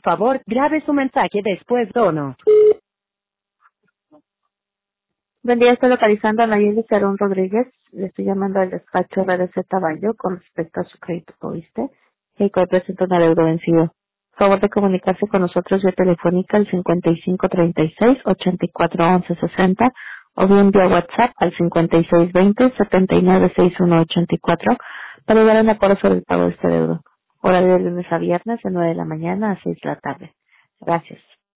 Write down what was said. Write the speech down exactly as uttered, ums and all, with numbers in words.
favor, grabe su mensaje después del tono. Buen día, estoy localizando a Nayeli Cerón Rodríguez. Le estoy llamando al despacho R D Z Bayo con respecto a su crédito ¿oíste? Y que presenta un adeudo vencido. Favor de comunicarse con nosotros vía telefónica al cincuenta y cinco treinta y seis ochenta y cuatro once sesenta o bien vía WhatsApp al cincuenta y seis veinte setenta y nueve sesenta y uno ochenta y cuatro para dar un acuerdo sobre el pago de este adeudo. Horario de lunes a viernes de nueve de la mañana a seis de la tarde. Gracias.